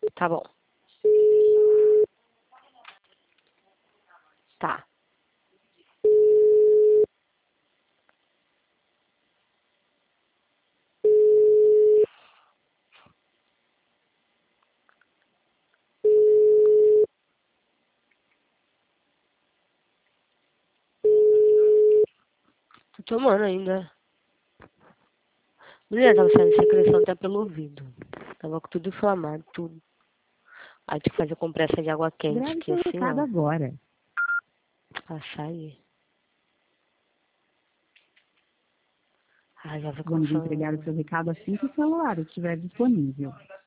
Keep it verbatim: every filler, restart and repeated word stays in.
Tá bom. Tá. Tô tomando ainda. Mulher, tava saindo secreção até pelo ouvido. Tava com tudo inflamado, tudo. Aí tive que fazer compressa de água quente, Grave que seu assim, recado ó, agora. pra sair. Ai, já vai Vamos entregar o começando. seu recado assim que o celular estiver disponível.